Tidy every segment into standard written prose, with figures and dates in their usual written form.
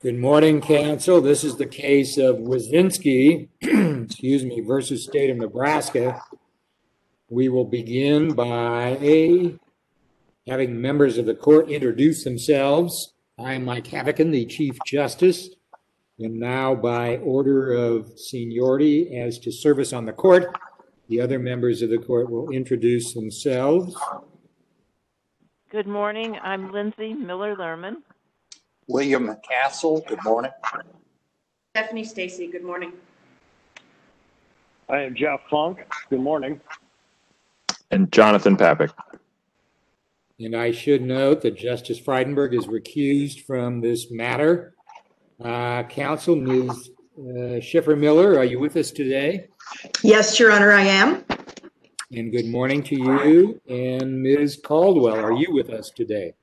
Good morning, Council. This is the case of Wazinski, excuse me, versus State of Nebraska. We will begin by having members of the court introduce themselves. I am Mike Havokin, the Chief Justice, and now by order of seniority as to service on the court, the other members of the court will introduce themselves. Good morning. I'm Lindsay Miller-Lerman. William Castle, good morning. Stephanie Stacy, good morning. I am Jeff Funk, good morning. And Jonathan Papik. And I should note that Justice Frydenberg is recused from this matter. Counsel, Ms. Schiffer-Miller, are you with us today? Yes, Your Honor, I am. And good morning to you. And Ms. Caldwell, are you with us today?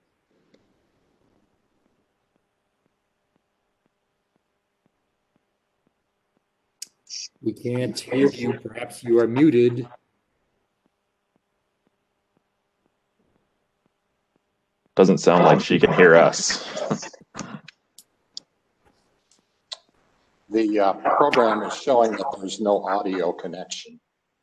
We can't hear you. Perhaps you are muted. Doesn't sound like she can hear us. The program is showing that there's no audio connection.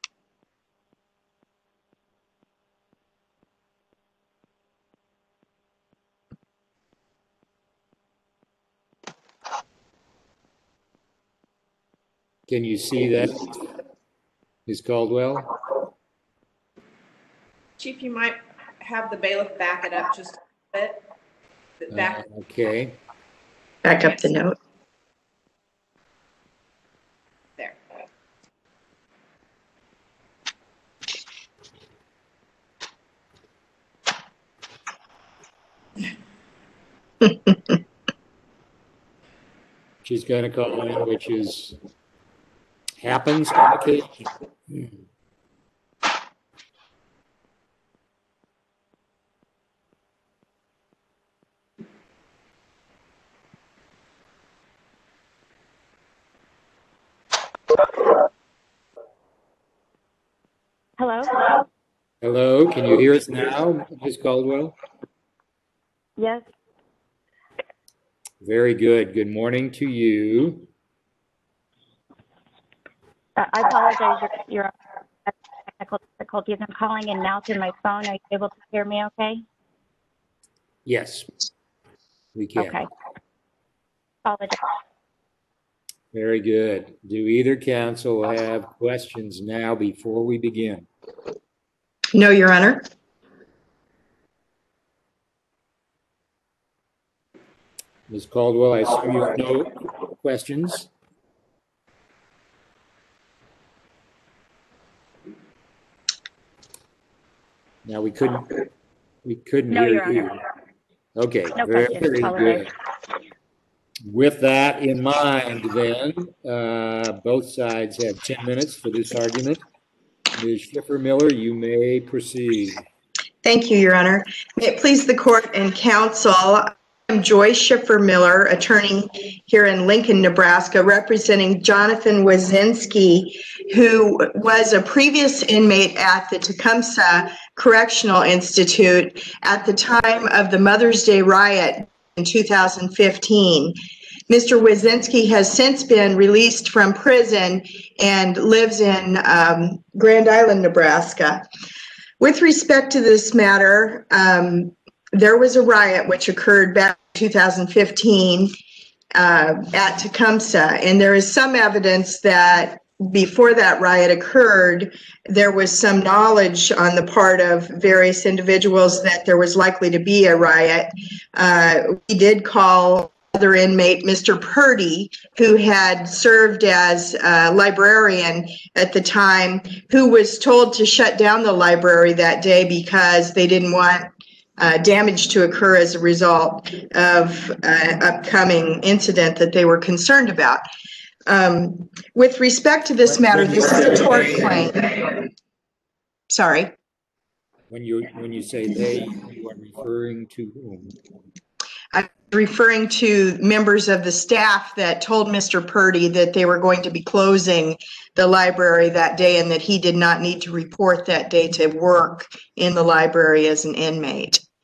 Can you see that, Ms. Caldwell? Chief, you might have the bailiff back it up just a bit. Okay. Back up the note. There. She's going to call in, which is happens on occasion. Hello? Hello, can you hear us now, Ms. Caldwell? Yes. Very good. Good morning to you. I apologize. You're technical difficulties. I'm calling in now through my phone. Are you able to hear me okay? Yes, we can. Okay. Apologize. Very good. Do either counsel have questions now before we begin? No, Your Honor. Ms. Caldwell, I assume you have no questions? Now we couldn't No, hear Your you. Honor. Okay, No very questions. good. With that in mind, then, both sides have 10 minutes for this argument. Ms. Schiffer-Miller, you may proceed. Thank you, Your Honor. May it please the court and counsel, I'm Joyce Schiffer-Miller, attorney here in Lincoln, Nebraska, representing Jonathan Wazinski, who was a previous inmate at the Tecumseh Correctional Institute at the time of the Mother's Day riot in 2015. Mr. Wazinski has since been released from prison and lives in Grand Island, Nebraska. With respect to this matter, there was a riot which occurred back in 2015 at Tecumseh, and there is some evidence that before that riot occurred, there was some knowledge on the part of various individuals that there was likely to be a riot. We did call other inmate, Mr. Purdy, who had served as a librarian at the time, who was told to shut down the library that day because they didn't want damage to occur as a result of an upcoming incident that they were concerned about. With respect to this matter, this is a tort claim. Sorry. When you say they, you are referring to whom? I'm referring to members of the staff that told Mr. Purdy that they were going to be closing the library that day and that he did not need to report that day to work in the library as an inmate.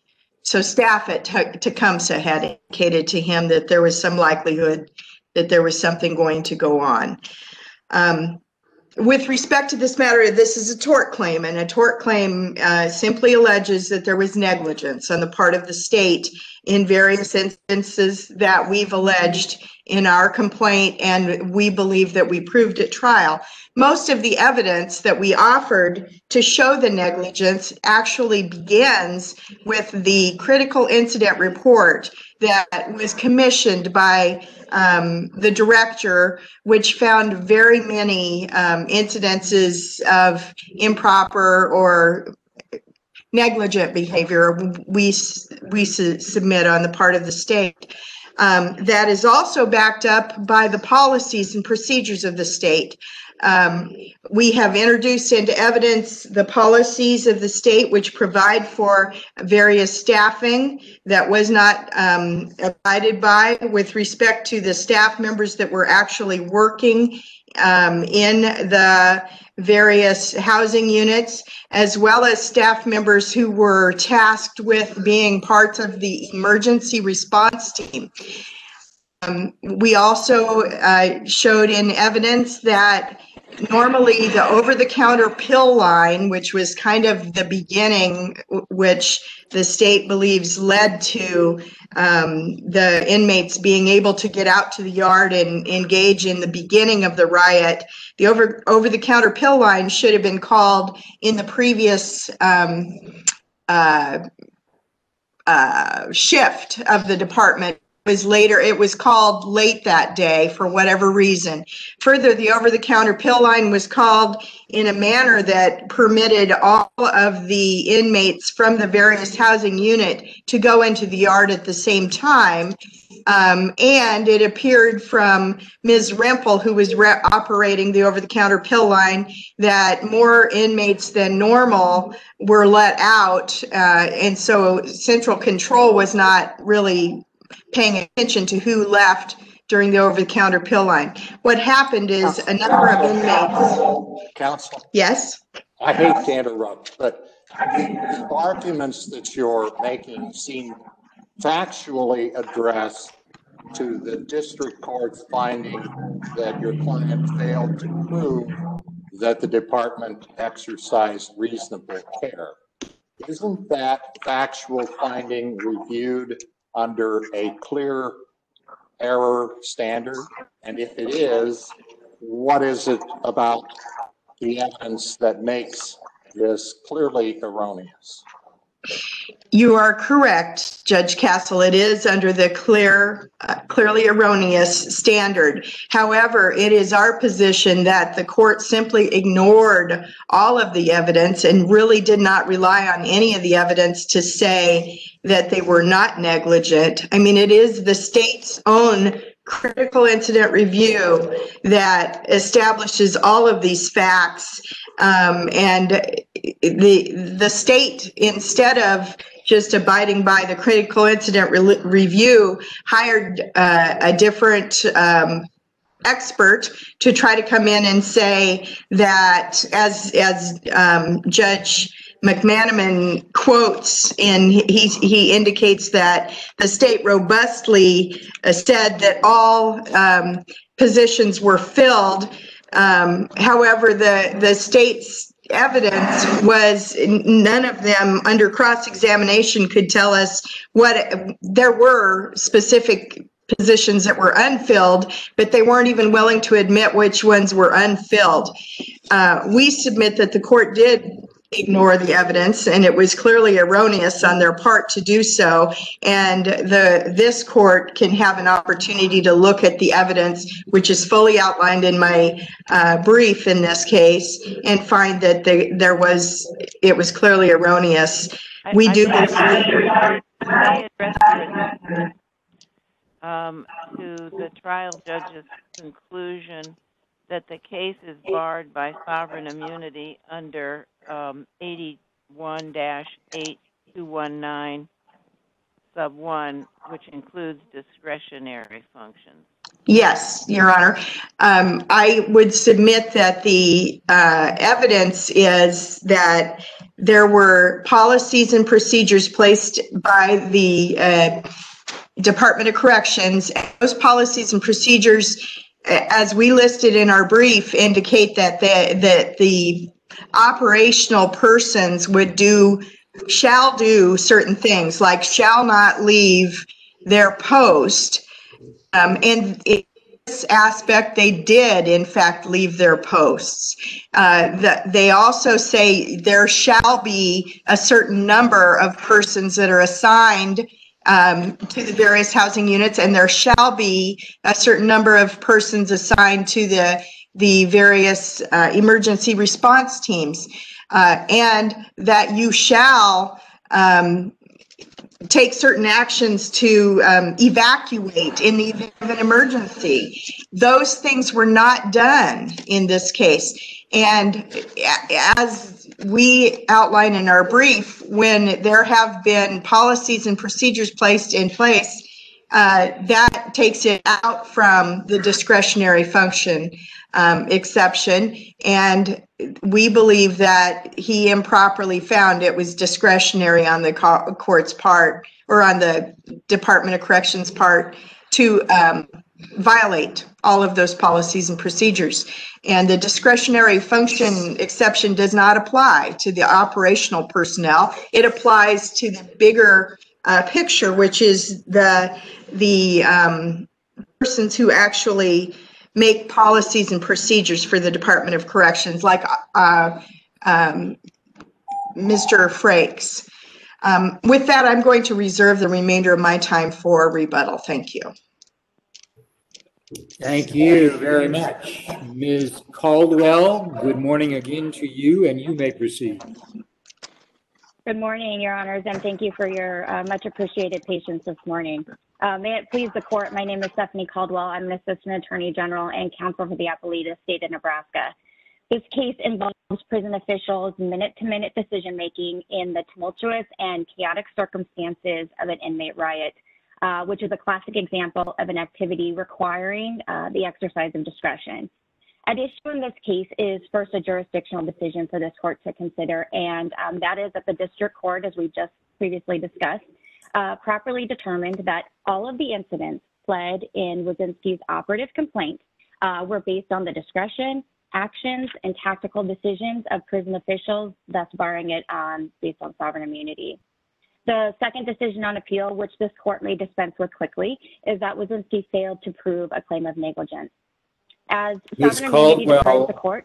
So staff at Tecumseh had indicated to him that there was some likelihood that there was something going to go on. With respect to this matter, this is a tort claim, and a tort claim simply alleges that there was negligence on the part of the state in various instances that we've alleged in our complaint, and we believe that we proved at trial. Most of the evidence that we offered to show the negligence actually begins with the critical incident report that was commissioned by the director, which found very many incidences of improper or negligent behavior we submit on the part of the state. That is also backed up by the policies and procedures of the state. We have introduced into evidence the policies of the state which provide for various staffing that was not abided by with respect to the staff members that were actually working in the various housing units, as well as staff members who were tasked with being parts of the emergency response team. We also showed in evidence that normally the over-the-counter pill line, which was kind of the beginning, which the state believes led to the inmates being able to get out to the yard and engage in the beginning of the riot, the over-the-counter pill line should have been called in the previous shift of the department. It was called late that day for whatever reason. Further, the over-the-counter pill line was called in a manner that permitted all of the inmates from the various housing unit to go into the yard at the same time. And it appeared from Ms. Rempel, who was operating the over-the-counter pill line, that more inmates than normal were let out. And so central control was not really paying attention to who left during the over-the-counter pill line. What happened is a number of inmates. Counsel, Yes? I hate to interrupt, but the arguments that you're making seem factually addressed to the district court's finding that your client failed to prove that the department exercised reasonable care. Isn't that factual finding reviewed under a clear error standard? And if it is, what is it about the evidence that makes this clearly erroneous? You are correct, Judge Castle. It is under the clearly erroneous standard. However, it is our position that the court simply ignored all of the evidence and really did not rely on any of the evidence to say that they were not negligent. I mean, it is the state's own critical incident review that establishes all of these facts, and the state, instead of just abiding by the critical incident review, hired a different expert to try to come in and say that, as Judge McManaman quotes, and he indicates that the state robustly said that all positions were filled. However, the state's evidence was none of them under cross-examination could tell us what there were specific positions that were unfilled, but they weren't even willing to admit which ones were unfilled. We submit that the court did ignore the evidence, and it was clearly erroneous on their part to do so. And this court can have an opportunity to look at the evidence, which is fully outlined in my brief in this case, and find that it was clearly erroneous. We do believe. I address to the trial judge's conclusion that the case is barred by sovereign immunity under 81-8219 sub 1, which includes discretionary functions. Yes, Your Honor. I would submit that the evidence is that there were policies and procedures placed by the Department of Corrections. Those policies and procedures, as we listed in our brief, indicate that the operational persons shall do certain things, like shall not leave their post. And in this aspect, they did, in fact, leave their posts. They also say there shall be a certain number of persons that are assigned to the various housing units, and there shall be a certain number of persons assigned to the various emergency response teams, and that you shall take certain actions to evacuate in the event of an emergency. Those things were not done in this case. And as we outline in our brief, when there have been policies and procedures placed in place, that takes it out from the discretionary function exception. And we believe that he improperly found it was discretionary on the court's part, or on the Department of Corrections part, to violate all of those policies and procedures. And the discretionary function exception does not apply to the operational personnel. It applies to the bigger picture, which is the persons who actually make policies and procedures for the Department of Corrections, like Mr. Frakes. With that, I'm going to reserve the remainder of my time for rebuttal. Thank you. Thank you very much. Ms. Caldwell, good morning again to you, and you may proceed. Good morning, Your Honors, and thank you for your much appreciated patience this morning. May it please the court, my name is Stephanie Caldwell. I'm an Assistant Attorney General and Counsel for the Appellate State of Nebraska. This case involves prison officials' minute-to-minute decision-making in the tumultuous and chaotic circumstances of an inmate riot, which is a classic example of an activity requiring the exercise of discretion. At issue in this case is first a jurisdictional decision for this court to consider, and that is that the district court, as we just previously discussed, properly determined that all of the incidents pled in Wazinski's operative complaint were based on the discretion, actions, and tactical decisions of prison officials, thus barring it based on sovereign immunity. The second decision on appeal, which this court may dispense with quickly, is that Wazinski failed to prove a claim of negligence. As Ms. sovereign immunity defers Caldwell, the court.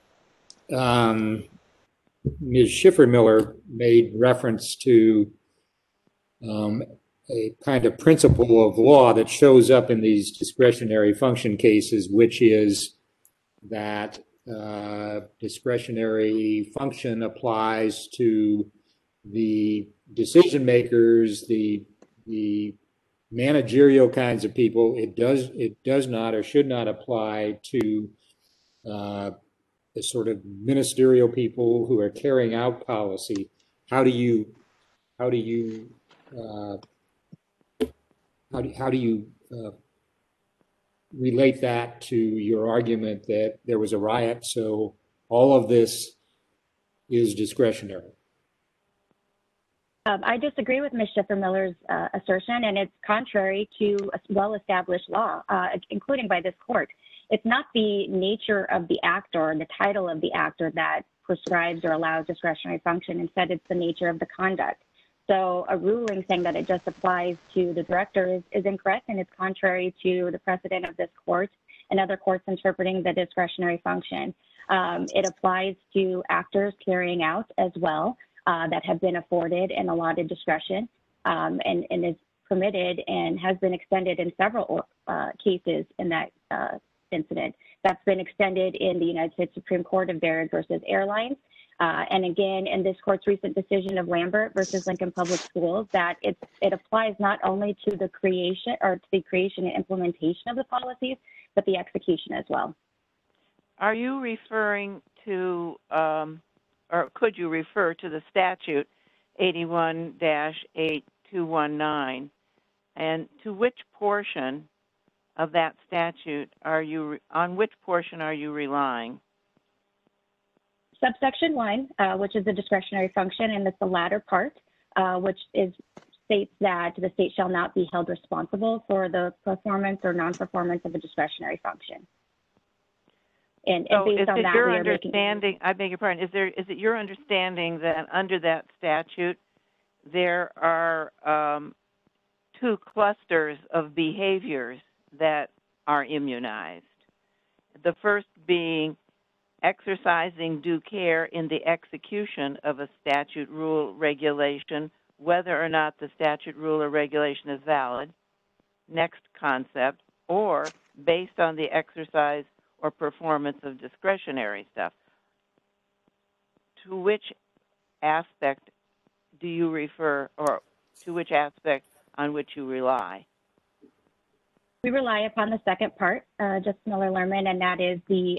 Ms. Schiffer-Miller made reference to a kind of principle of law that shows up in these discretionary function cases, which is that discretionary function applies to the decision makers, the managerial kinds of people. It does not or should not apply to the sort of ministerial people who are carrying out policy. How do you relate that to your argument that there was a riot, so all of this is discretionary? I disagree with Ms. Schiffer-Miller's assertion, and it's contrary to a well-established law, including by this court. It's not the nature of the act or the title of the act that prescribes or allows discretionary function. Instead, it's the nature of the conduct. So a ruling saying that it just applies to the director is incorrect, and it's contrary to the precedent of this court and other courts interpreting the discretionary function. It applies to actors carrying out as well that have been afforded and allotted discretion and is permitted and has been extended in several cases in that incident. That's been extended in the United States Supreme Court of Barrett versus Airlines. And again, in this court's recent decision of Lambert versus Lincoln Public Schools, that it applies not only to the creation and implementation of the policies, but the execution as well. Are you referring to, or could you refer to the statute 81-8 219. And to which portion of that statute on which portion are you relying? Subsection 1, which is the discretionary function, and it's the latter part, which states that the state shall not be held responsible for the performance or non-performance of a discretionary function. And based on that, we are making... I beg your pardon. Is it your understanding that under that statute there are two clusters of behaviors that are immunized? The first being exercising due care in the execution of a statute, rule, regulation, whether or not the statute, rule, or regulation is valid. Next concept, or based on the exercise or performance of discretionary stuff. To which aspect do you refer, or to which aspect on which you rely? We rely upon the second part, Justice Miller-Lerman, and that is the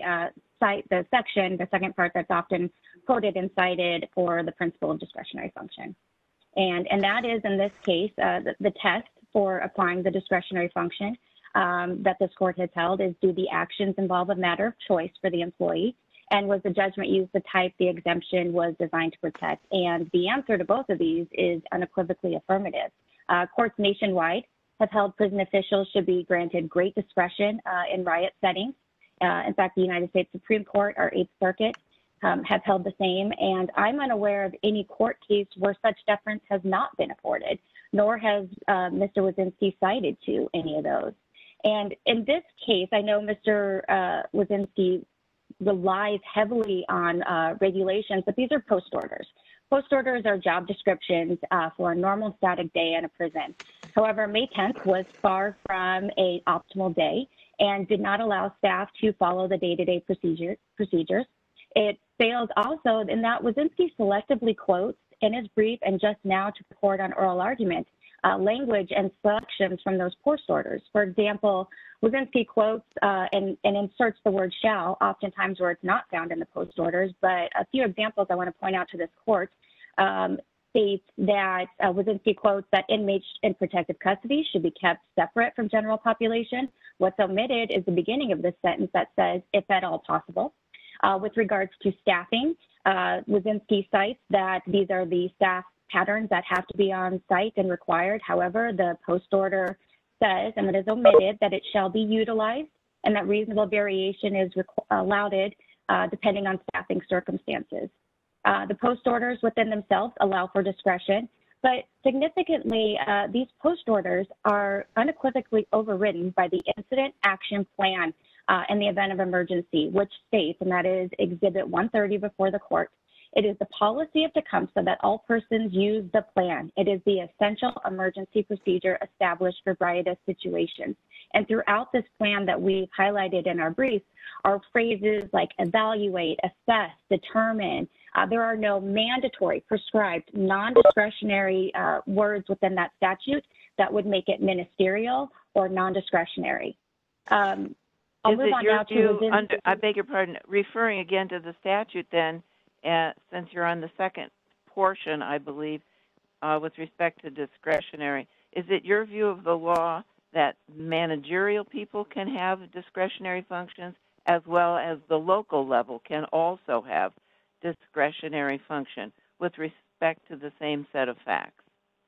second part that's often quoted and cited for the principle of discretionary function. And that is, in this case, the test for applying the discretionary function that this court has held is, do the actions involve a matter of choice for the employee? And was the judgment used the type the exemption was designed to protect? And the answer to both of these is unequivocally affirmative. Courts nationwide have held prison officials should be granted great discretion in riot settings. In fact, the United States Supreme Court, our Eighth Circuit, have held the same. And I'm unaware of any court case where such deference has not been afforded, nor has Mr. Wazinski cited to any of those. And in this case, I know Mr. Wazinski relies heavily on regulations, but these are post orders. Post orders are job descriptions for a normal static day in a prison. However, May 10th was far from an optimal day and did not allow staff to follow the day-to-day procedures. It failed also in that Wazinski selectively quotes in his brief and just now to report on oral argument language and selections from those post orders. For example, Wazinski quotes and inserts the word shall, oftentimes where it's not found in the post orders, but a few examples I want to point out to this court states that Wazinski quotes that inmates in protective custody should be kept separate from general population. What's omitted is the beginning of this sentence that says, if at all possible. With regards to staffing, Wazinski cites that these are the staff patterns that have to be on site and required. However, the post order says, and it is omitted, that it shall be utilized and that reasonable variation is allowed depending on staffing circumstances. The post orders within themselves allow for discretion, but significantly, these post orders are unequivocally overridden by the incident action plan in the event of emergency, which states, and that is Exhibit 130 before the court, it is the policy of Tecumseh that all persons use the plan. It is the essential emergency procedure established for riotous situations. And throughout this plan that we've highlighted in our brief are phrases like evaluate, assess, determine. There are no mandatory, prescribed, non-discretionary words within that statute that would make it ministerial or non-discretionary. I'll move on now to I beg your pardon, referring again to the statute then, since you're on the second portion, I believe, with respect to discretionary, is it your view of the law that managerial people can have discretionary functions as well as the local level can also have discretionary function with respect to the same set of facts?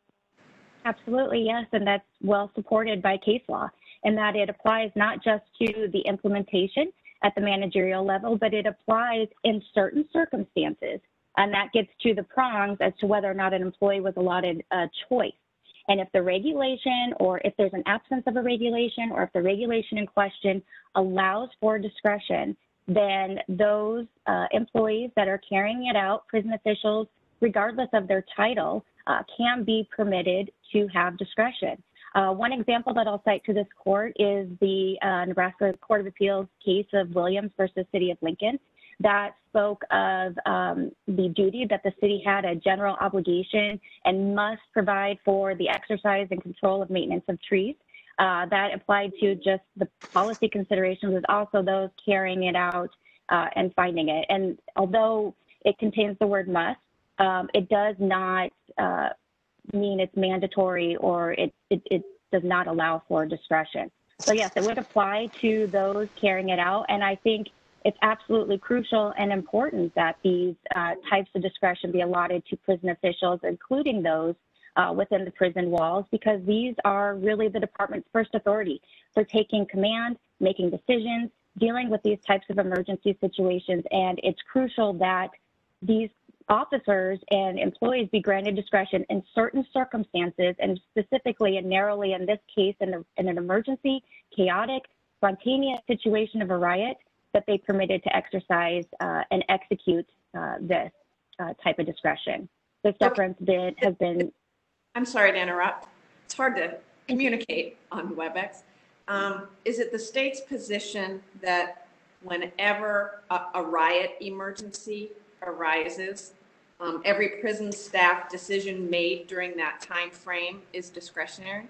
Absolutely, yes, and that's well supported by case law, in that it applies not just to the implementation at the managerial level, but it applies in certain circumstances, and that gets to the prongs as to whether or not an employee was allotted a choice. And if the regulation, or if there's an absence of a regulation, or if the regulation in question allows for discretion, then those employees that are carrying it out, prison officials, regardless of their title, can be permitted to have discretion. One example that I'll cite to this court is the Nebraska Court of Appeals case of Williams versus City of Lincoln that spoke of the duty that the city had a general obligation and must provide for the exercise and control of maintenance of trees. That applied to just the policy considerations, as also those carrying it out and finding it. And although it contains the word must, it does not mean it's mandatory or it does not allow for discretion. So yes, it would apply to those carrying it out. And I think it's absolutely crucial and important that these types of discretion be allotted to prison officials, including those within the prison walls, because these are really the department's first authority for taking command, making decisions, dealing with these types of emergency situations. And it's crucial that these officers and employees be granted discretion in certain circumstances, and specifically and narrowly in this case, in an emergency, chaotic, spontaneous situation of a riot, that they permitted to exercise and execute this type of discretion. This deference has been. I'm sorry to interrupt. It's hard to communicate on WebEx. Is it the state's position that whenever a riot emergency arises, every prison staff decision made during that time frame is discretionary?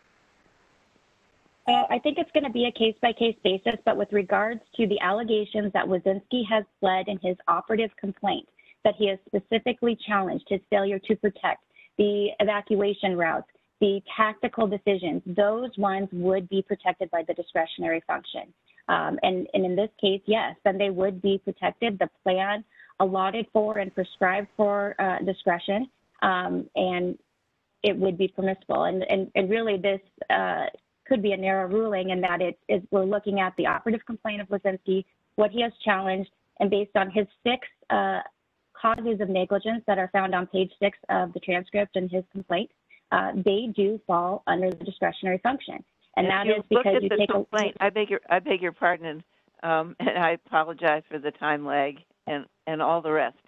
I think it's going to be a case-by-case basis, but with regards to the allegations that Wazinski has pled in his operative complaint, that he has specifically challenged his failure to protect the evacuation routes, the tactical decisions, those ones would be protected by the discretionary function. And in this case, yes, then they would be protected. The plan allotted for and prescribed for discretion, and it would be permissible. And really this could be a narrow ruling in that we're looking at the operative complaint of Wazinski, what he has challenged, and based on his 6 causes of negligence that are found on page 6 of the transcript in his complaint, they do fall under the discretionary function. And that is because you take a complaint. I beg your pardon, and I apologize for the time lag and all the rest.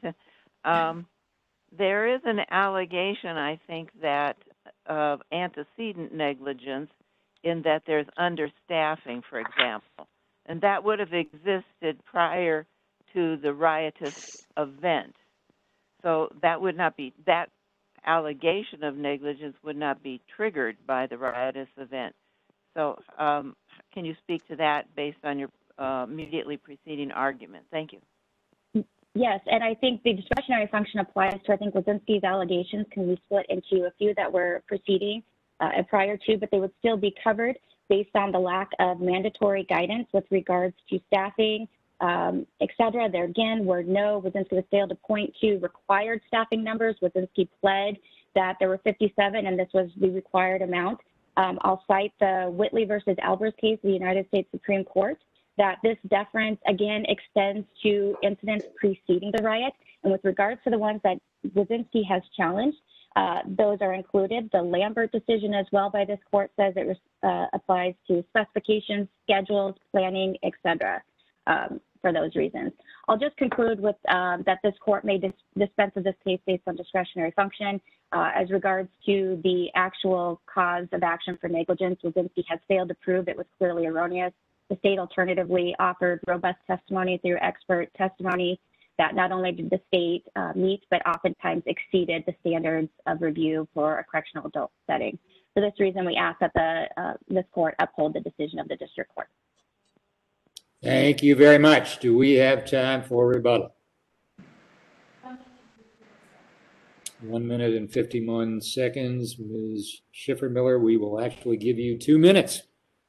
There is an allegation, I think, that of antecedent negligence in that there's understaffing, for example, and that would have existed prior to the riotous event. So that would not be, that allegation of negligence would not be triggered by the riotous event. So can you speak to that based on your immediately preceding argument? Thank you. Yes, and I think the discretionary function applies to, I think, Wazinski's allegations can be split into a few that were preceding and prior to, but they would still be covered based on the lack of mandatory guidance with regards to staffing, et cetera. There again were no, Wazinski was failed to point to required staffing numbers. Wazinski pled that there were 57 and this was the required amount. I'll cite the Whitley versus Albers case of the United States Supreme Court, that this deference again extends to incidents preceding the riot. And with regards to the ones that Wazinski has challenged, those are included. The Lambert decision as well by this court says it applies to specifications, schedules, planning, et cetera, for those reasons. I'll just conclude with that this court may dispense of this case based on discretionary function. As regards to the actual cause of action for negligence, Wazinski has failed to prove it was clearly erroneous. The state alternatively offered robust testimony through expert testimony that not only did the state meet, but oftentimes exceeded the standards of review for a correctional adult setting. For this reason, we ask that this court uphold the decision of the district court. Thank you very much. Do we have time for rebuttal? 1 minute and 51 seconds. Ms. Schiffer-Miller, we will actually give you 2 minutes.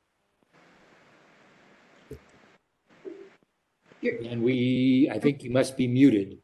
And I think you must be muted.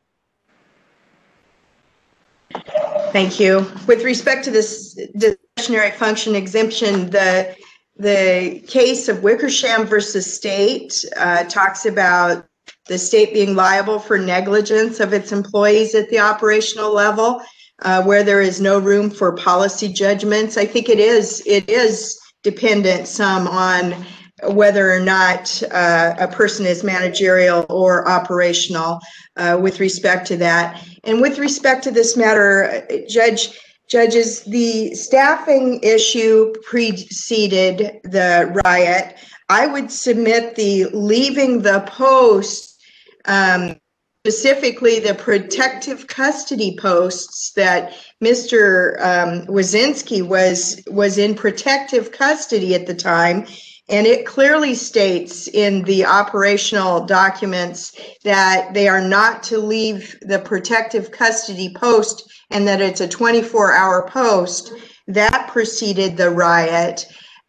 Thank you. With respect to this discretionary function exemption, the case of Wickersham versus State talks about the state being liable for negligence of its employees at the operational level, where there is no room for policy judgments. I think it is dependent some on whether or not a person is managerial or operational with respect to that. And with respect to this matter, judges, the staffing issue preceded the riot. I would submit the leaving the post, specifically the protective custody posts, that Mr. Wazinski was in protective custody at the time, And it clearly states in the operational documents that they are not to leave the protective custody post and that it's a 24-hour post. That preceded the riot.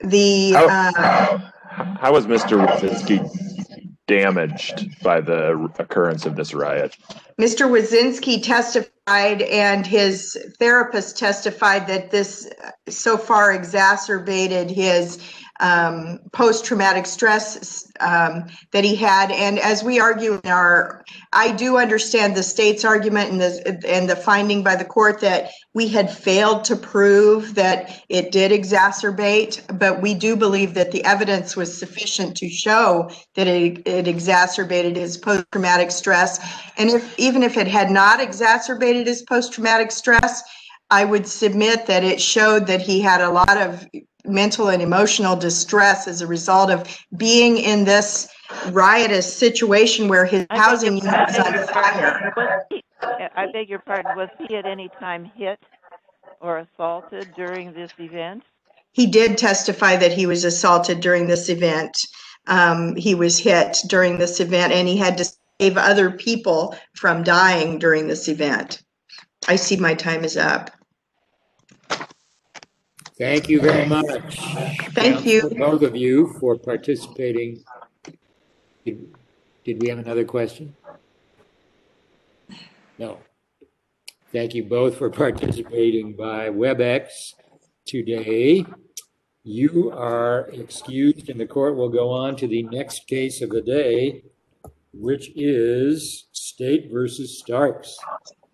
How was Mr. Wazinski damaged by the occurrence of this riot? Mr. Wazinski testified and his therapist testified that this so far exacerbated his post-traumatic stress that he had. And as we argue in I do understand the state's argument and the finding by the court that we had failed to prove that it did exacerbate, but we do believe that the evidence was sufficient to show that it exacerbated his post-traumatic stress. And even if it had not exacerbated his post-traumatic stress, I would submit that it showed that he had a lot of mental and emotional distress as a result of being in this riotous situation where his housing unit was on fire. I beg your pardon, was he at any time hit or assaulted during this event? He did testify that he was assaulted during this event. He was hit during this event and he had to save other people from dying during this event. I see my time is up. Thank you very much. Thank you. Both of you for participating. Did we have another question? No. Thank you both for participating by WebEx today. You are excused and the court will go on to the next case of the day, which is State versus Starks.